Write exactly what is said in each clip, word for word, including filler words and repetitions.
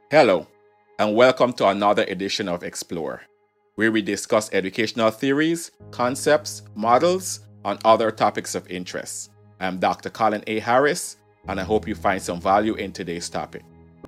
Hello, and welcome to another edition of Explore, where we discuss educational theories, concepts, models, and other topics of interest. I'm Doctor Colin A. Harris, and I hope you find some value in today's topic.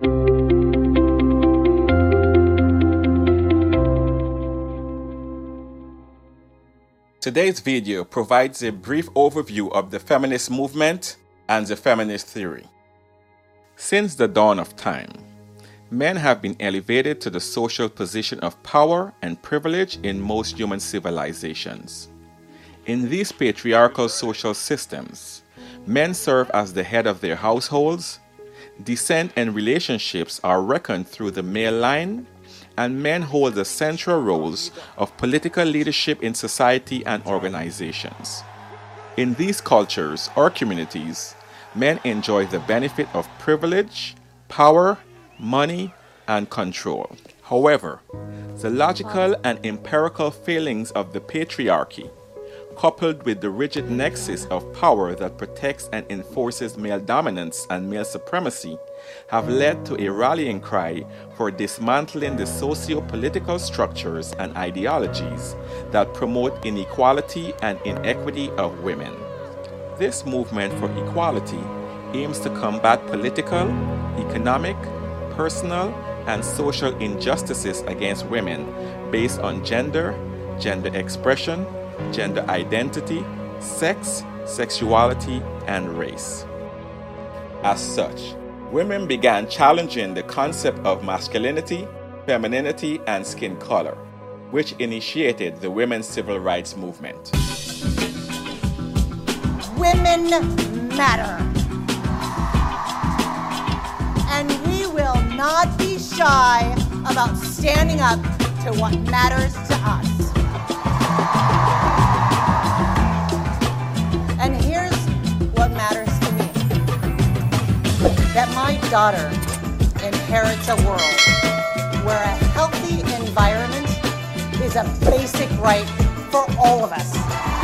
Today's video provides a brief overview of the feminist movement and the feminist theory. Since the dawn of time, men have been elevated to the social position of power and privilege in most human civilizations. In these patriarchal social systems, men serve as the head of their households, descent and relationships are reckoned through the male line, and men hold the central roles of political leadership in society and organizations. In these cultures or communities, men enjoy the benefit of privilege, power, money, and control. However, the logical and empirical failings of the patriarchy, coupled with the rigid nexus of power that protects and enforces male dominance and male supremacy, have led to a rallying cry for dismantling the socio-political structures and ideologies that promote inequality and inequity of women. This movement for equality aims to combat political, economic, personal, and social injustices against women based on gender, gender expression, gender identity, sex, sexuality, and race. As such, women began challenging the concept of masculinity, femininity, and skin color, which initiated the women's civil rights movement. Women matter. And we will not be shy about standing up to what matters to us. And here's what matters to me. That my daughter inherits a world where a healthy environment is a basic right for all of us.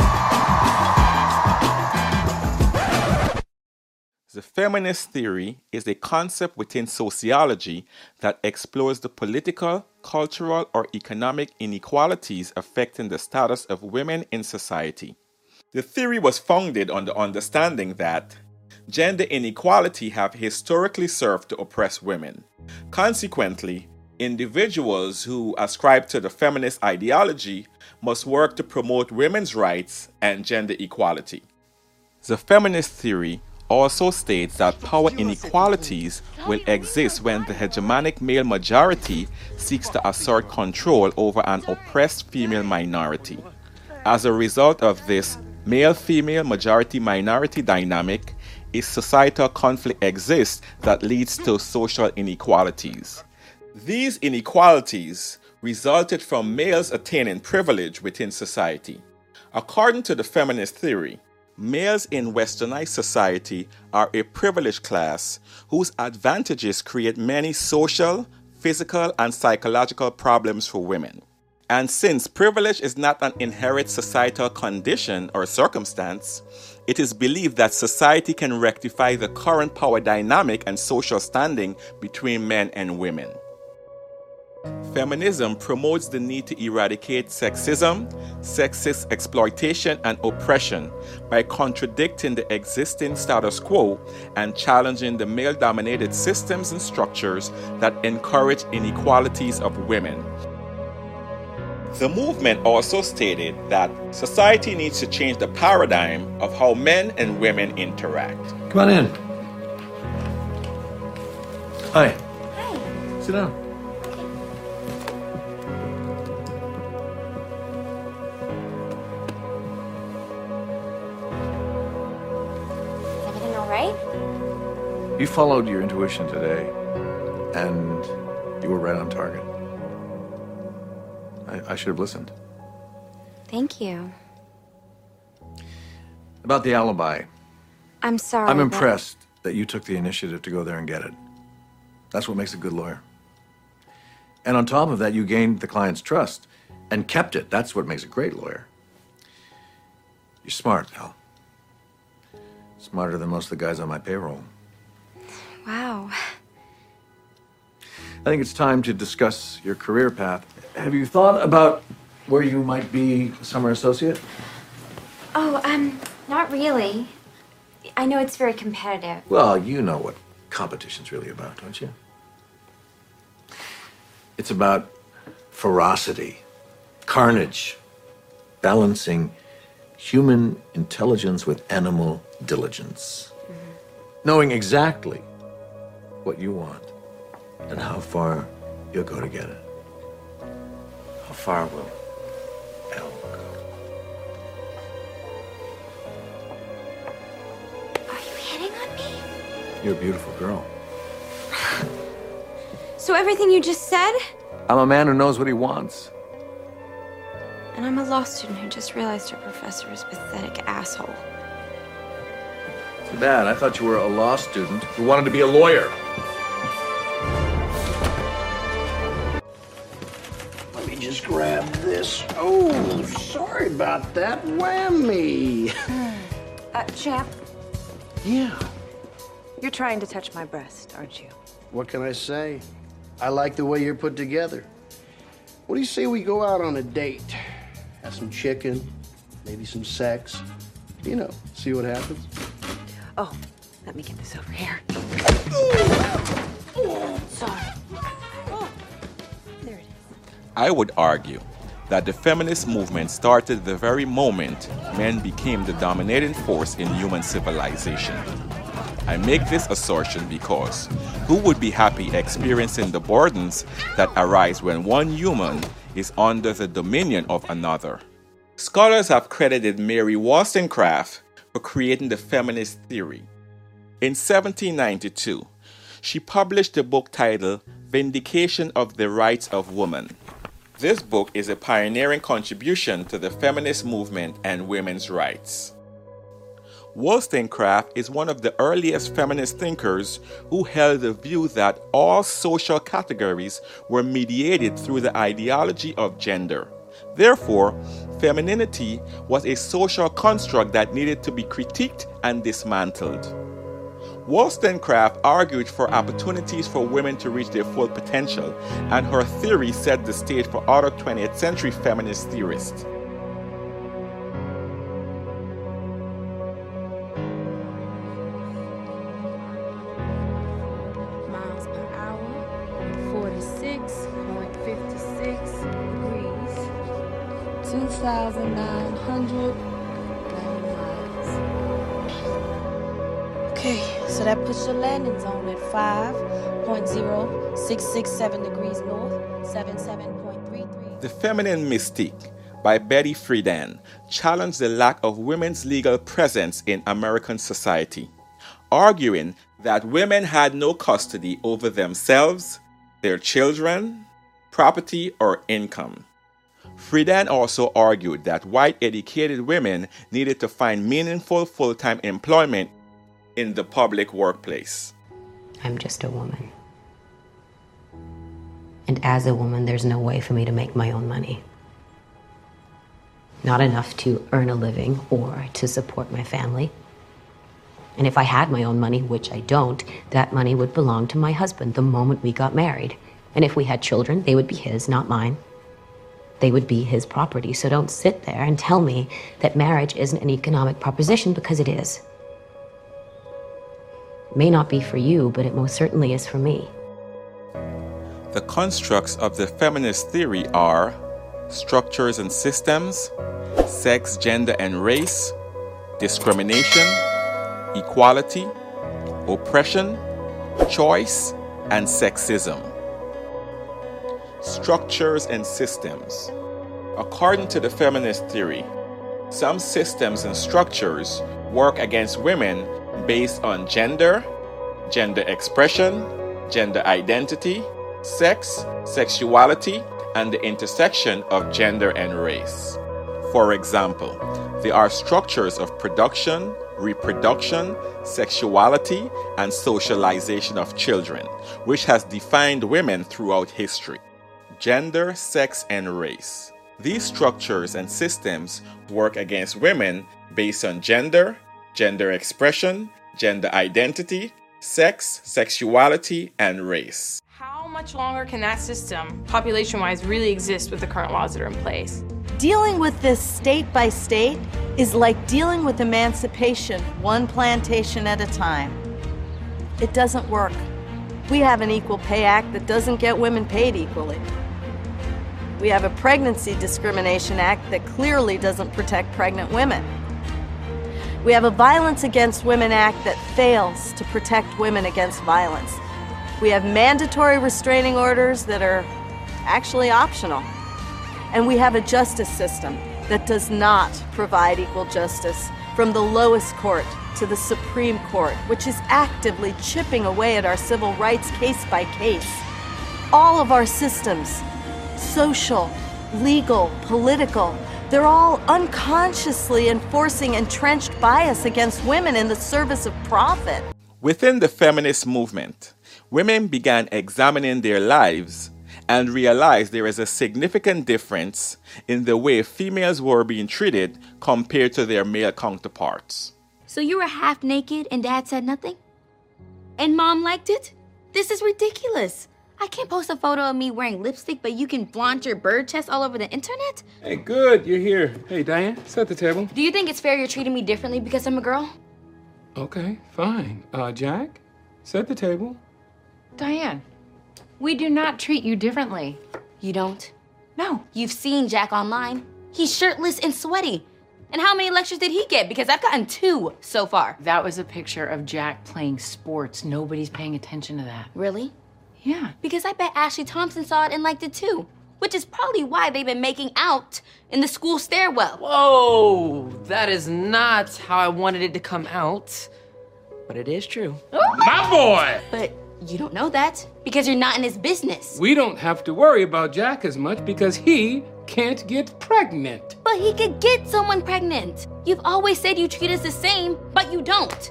The feminist theory is a concept within sociology that explores the political, cultural, or economic inequalities affecting the status of women in society. The theory was founded on the understanding that gender inequality have historically served to oppress women. Consequently, individuals who ascribe to the feminist ideology must work to promote women's rights and gender equality. The feminist theory also states that power inequalities will exist when the hegemonic male majority seeks to assert control over an oppressed female minority. As a result of this male-female majority-minority dynamic, a societal conflict exists that leads to social inequalities. These inequalities resulted from males attaining privilege within society. According to the feminist theory, males in westernized society are a privileged class whose advantages create many social, physical, and psychological problems for women. And since privilege is not an inherent societal condition or circumstance, it is believed that society can rectify the current power dynamic and social standing between men and women. Feminism promotes the need to eradicate sexism, sexist exploitation, and oppression by contradicting the existing status quo and challenging the male-dominated systems and structures that encourage inequalities of women. The movement also stated that society needs to change the paradigm of how men and women interact. Come on in. Hi. Hi. Sit down. Right? You followed your intuition today, and you were right on target. I, I should have listened. Thank you. About the alibi, I'm sorry. I'm but- impressed that you took the initiative to go there and get it. That's what makes a good lawyer. And on top of that, you gained the client's trust and kept it. That's what makes a great lawyer. You're smart, Al. Smarter than most of the guys on my payroll. Wow. I think it's time to discuss your career path. Have you thought about where you might be a summer associate? Oh, um, not really. I know it's very competitive. Well, you know what competition's really about, don't you? It's about ferocity, carnage, balancing human intelligence with animal diligence. Mm-hmm. Knowing exactly what you want and how far you'll go to get it. How far will Elle go? Are you hitting on me? You're a beautiful girl. So everything you just said? I'm a man who knows what he wants. And I'm a law student who just realized her professor is a pathetic asshole. Too bad. I thought you were a law student who wanted to be a lawyer. Let me just grab this. Oh, sorry about that. Whammy. Uh, champ, Yeah. you're trying to touch my breast, aren't you? What can I say? I like the way you're put together. What do you say we go out on a date? Have some chicken, maybe some sex. You know, see what happens. Oh, let me get this over here. Sorry. Oh, there it is. I would argue that the feminist movement started the very moment men became the dominating force in human civilization. I make this assertion because who would be happy experiencing the burdens that arise when one human is under the dominion of another? Scholars have credited Mary Wollstonecraft for creating the feminist theory. In seventeen ninety-two, she published a book titled Vindication of the Rights of Woman. This book is a pioneering contribution to the feminist movement and women's rights. Wollstonecraft is one of the earliest feminist thinkers who held the view that all social categories were mediated through the ideology of gender. Therefore, femininity was a social construct that needed to be critiqued and dismantled. Wollstonecraft argued for opportunities for women to reach their full potential, and her theory set the stage for other twentieth century feminist theorists. Miles per hour, forty-six point five six degrees, two thousand nine hundred miles. Okay, so that puts your landing zone at five point zero six six seven degrees north, seventy-seven point three three. The Feminine Mystique by Betty Friedan challenged the lack of women's legal presence in American society, arguing that women had no custody over themselves, their children, property, or income. Friedan also argued that white educated women needed to find meaningful full-time employment in the public workplace. I'm just a woman. And as a woman, there's no way for me to make my own money. Not enough to earn a living or to support my family. And if I had my own money, which I don't, that money would belong to my husband the moment we got married. And if we had children, they would be his, not mine. They would be his property. So don't sit there and tell me that marriage isn't an economic proposition, because it is. It may not be for you, but it most certainly is for me. The constructs of the feminist theory are structures and systems, sex, gender, and race, discrimination, equality, oppression, choice, and sexism. Structures and systems. According to the feminist theory, some systems and structures work against women based on gender, gender expression, gender identity, sex, sexuality, and the intersection of gender and race. For example, there are structures of production, reproduction, sexuality, and socialization of children, which has defined women throughout history. Gender, sex, and race. These structures and systems work against women based on gender, gender expression, gender identity, sex, sexuality, and race. How much longer can that system, population-wise, really exist with the current laws that are in place? Dealing with this state by state is like dealing with emancipation one plantation at a time. It doesn't work. We have an Equal Pay Act that doesn't get women paid equally. We have a Pregnancy Discrimination Act that clearly doesn't protect pregnant women. We have a Violence Against Women Act that fails to protect women against violence. We have mandatory restraining orders that are actually optional. And we have a justice system that does not provide equal justice from the lowest court to the Supreme Court, which is actively chipping away at our civil rights case by case. All of our systems, social, legal, political, they're all unconsciously enforcing entrenched bias against women in the service of profit. Within the feminist movement, women began examining their lives and realized there is a significant difference in the way females were being treated compared to their male counterparts. So you were half naked and Dad said nothing? And Mom liked it? This is ridiculous. I can't post a photo of me wearing lipstick, but you can flaunt your bird chest all over the internet? Hey, good, you're here. Hey, Diane, set the table. Do you think it's fair you're treating me differently because I'm a girl? Okay, fine. Uh, Jack, set the table. Diane, we do not treat you differently. You don't? No. You've seen Jack online. He's shirtless and sweaty. And how many lectures did he get? Because I've gotten two so far. That was a picture of Jack playing sports. Nobody's paying attention to that. Really? Yeah. Because I bet Ashley Thompson saw it and liked it too. Which is probably why they've been making out in the school stairwell. Whoa! That is not how I wanted it to come out. But it is true. My boy! But you don't know that because you're not in his business. We don't have to worry about Jack as much because he can't get pregnant. But he could get someone pregnant. You've always said you treat us the same, but you don't.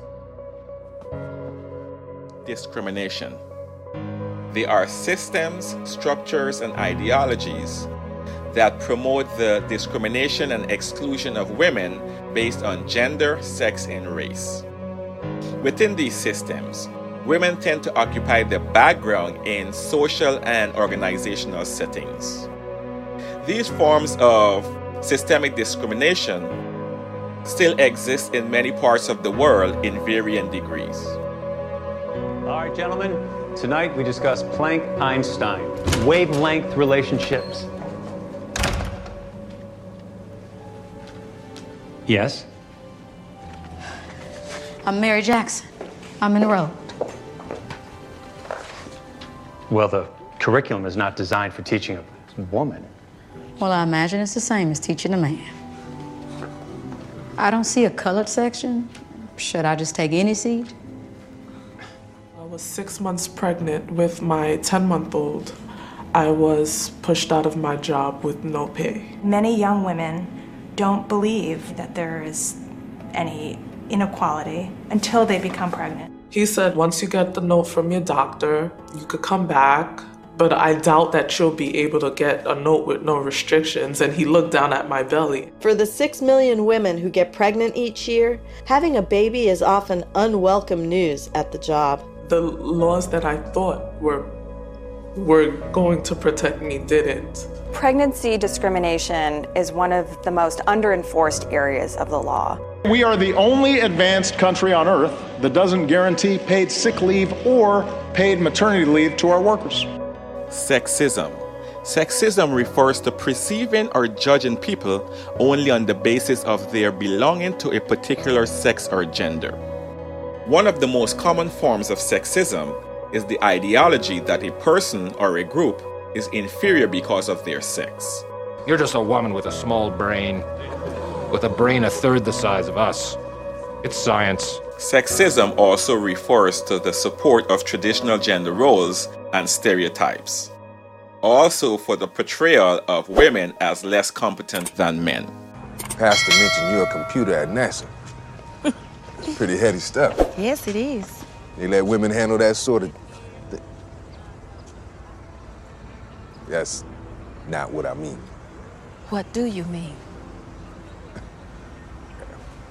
Discrimination. There are systems, structures, and ideologies that promote the discrimination and exclusion of women based on gender, sex, and race. Within these systems, women tend to occupy the background in social and organizational settings. These forms of systemic discrimination still exist in many parts of the world in varying degrees. All right, gentlemen, tonight we discuss Planck-Einstein wavelength relationships. Yes? I'm Mary Jackson. I'm Monroe. Well, the curriculum is not designed for teaching a woman. Well, I imagine it's the same as teaching a man. I don't see a colored section. Should I just take any seat? I was six months pregnant with my ten-month-old. I was pushed out of my job with no pay. Many young women don't believe that there is any inequality until they become pregnant. He said once you get the note from your doctor, you could come back, but I doubt that you'll be able to get a note with no restrictions. And he looked down at my belly. For the six million women who get pregnant each year, having a baby is often unwelcome news at the job. The laws that I thought were, were going to protect me didn't. Pregnancy discrimination is one of the most under-enforced areas of the law. We are the only advanced country on earth that doesn't guarantee paid sick leave or paid maternity leave to our workers. Sexism. Sexism refers to perceiving or judging people only on the basis of their belonging to a particular sex or gender. One of the most common forms of sexism is the ideology that a person or a group is inferior because of their sex. You're just a woman with a small brain, with a brain a third the size of us. It's science. Sexism also refers to the support of traditional gender roles and stereotypes. Also for the portrayal of women as less competent than men. Pastor mentioned you're a computer at NASA. It's pretty heady stuff. Yes, it is. They let women handle that sort of thing. That's not what I mean. What do you mean?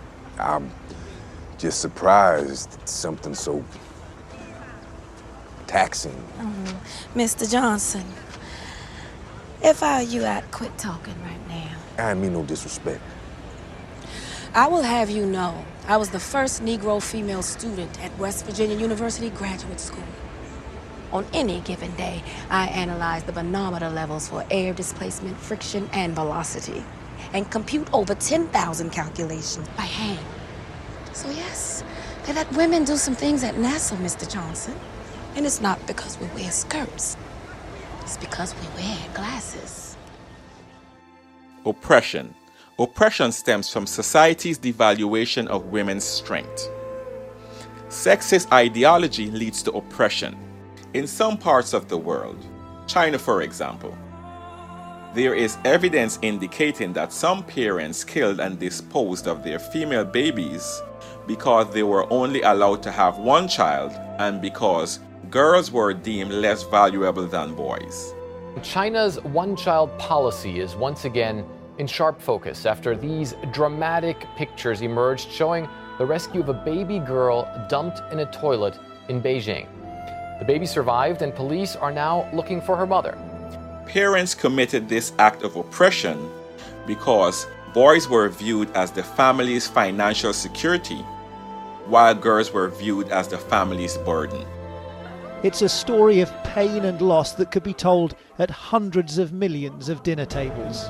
I'm just surprised something so taxing. Oh, Mister Johnson, if I were you, I'd quit talking right now. I mean no disrespect. I will have you know, I was the first Negro female student at West Virginia University Graduate School. On any given day, I analyze the manometer levels for air displacement, friction, and velocity, and compute over ten thousand calculations by hand. So yes, they let women do some things at NASA, Mister Johnson. And it's not because we wear skirts. It's because we wear glasses. Oppression. Oppression stems from society's devaluation of women's strength. Sexist ideology leads to oppression. In some parts of the world, China for example, there is evidence indicating that some parents killed and disposed of their female babies because they were only allowed to have one child and because girls were deemed less valuable than boys. China's one-child policy is once again in sharp focus after these dramatic pictures emerged showing the rescue of a baby girl dumped in a toilet in Beijing. The baby survived and police are now looking for her mother. Parents committed this act of oppression because boys were viewed as the family's financial security, while girls were viewed as the family's burden. It's a story of pain and loss that could be told at hundreds of millions of dinner tables.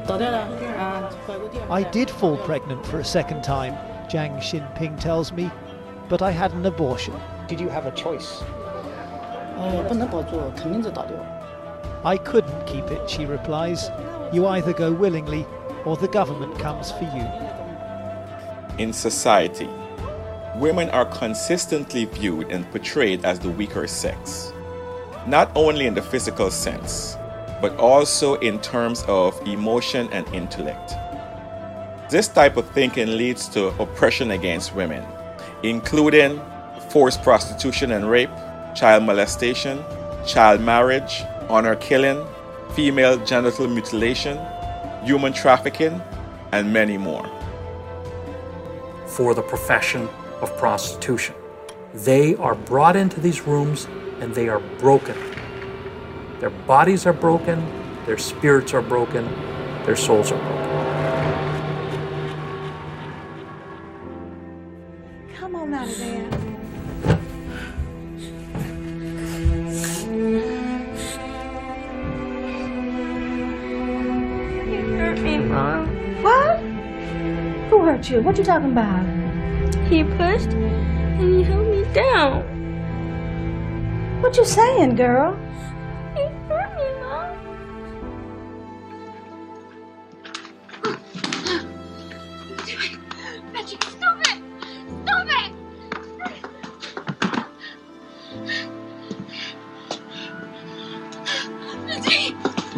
I did fall pregnant for a second time, Jiang Xinping tells me, but I had an abortion. Did you have a choice? I couldn't keep it, she replies. You either go willingly or the government comes for you. In society, women are consistently viewed and portrayed as the weaker sex, not only in the physical sense, but also in terms of emotion and intellect. This type of thinking leads to oppression against women, including forced prostitution and rape, child molestation, child marriage, honor killing, female genital mutilation, human trafficking, and many more. For the profession of prostitution, they are brought into these rooms and they are broken. Their bodies are broken, their spirits are broken, their souls are broken. Come on out of there. You hurt me, Mom. What? Who hurt you? What you talking about? He pushed and he held me down. What you saying, girl? He hurt me, Mom. Reggie, stop it! Stop it! Reggie!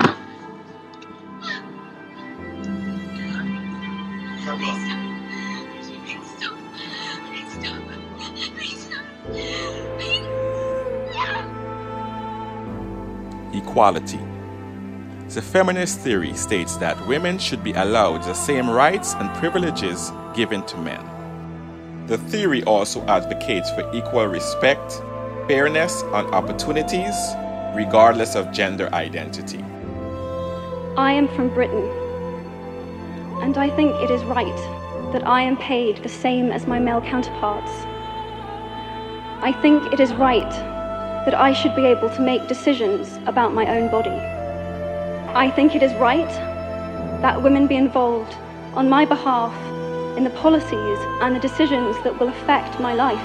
Equality. The feminist theory states that women should be allowed the same rights and privileges given to men. The theory also advocates for equal respect, fairness, and opportunities, regardless of gender identity. I am from Britain, and I think it is right that I am paid the same as my male counterparts. I think it is right that I should be able to make decisions about my own body. I think it is right that women be involved on my behalf in the policies and the decisions that will affect my life.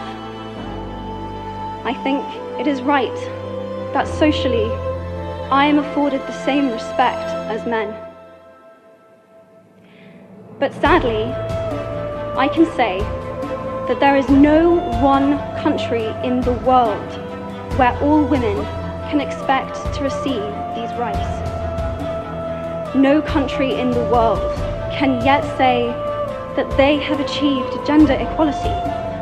I think it is right that socially I am afforded the same respect as men. But sadly, I can say that there is no one country in the world where all women can expect to receive these rights. No country in the world can yet say that they have achieved gender equality.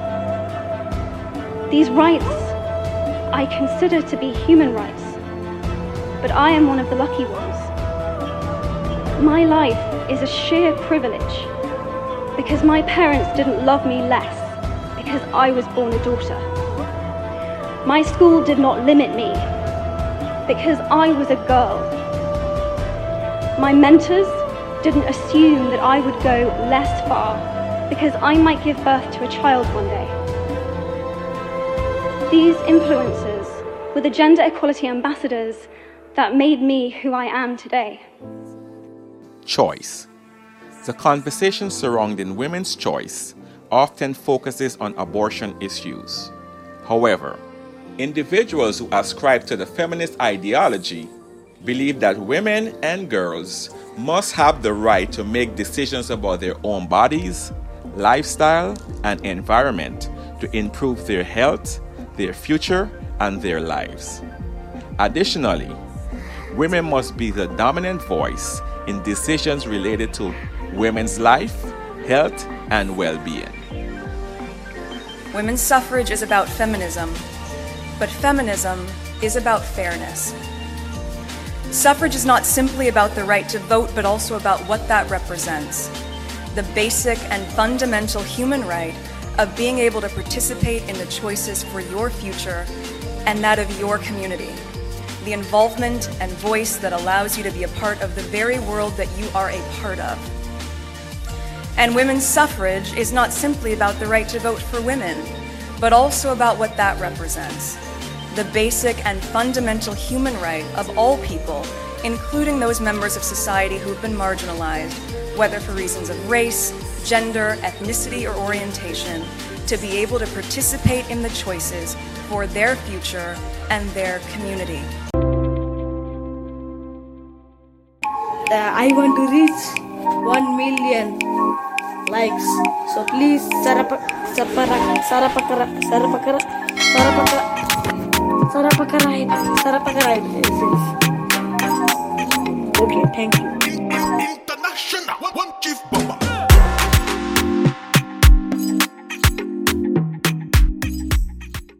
These rights I consider to be human rights, but I am one of the lucky ones. My life is a sheer privilege because my parents didn't love me less because I was born a daughter. My school did not limit me because I was a girl. My mentors didn't assume that I would go less far because I might give birth to a child one day. These influences were the gender equality ambassadors that made me who I am today. Choice. The conversation surrounding women's choice often focuses on abortion issues. However, individuals who ascribe to the feminist ideology believe that women and girls must have the right to make decisions about their own bodies, lifestyle, and environment to improve their health, their future, and their lives. Additionally, women must be the dominant voice in decisions related to women's life, health, and well-being. Women's suffrage is about feminism, but feminism is about fairness. Suffrage is not simply about the right to vote, but also about what that represents. The basic and fundamental human right of being able to participate in the choices for your future and that of your community. The involvement and voice that allows you to be a part of the very world that you are a part of. And women's suffrage is not simply about the right to vote for women, but also about what that represents. The basic and fundamental human right of all people, including those members of society who have been marginalized, whether for reasons of race, gender, ethnicity, or orientation, to be able to participate in the choices for their future and their community. Uh, I want to reach one million likes. So please, sarapa, sarapara, sarapakara, sarapakara, sarapakara, sarapakara, sarapakara. Okay, thank you. International, one chief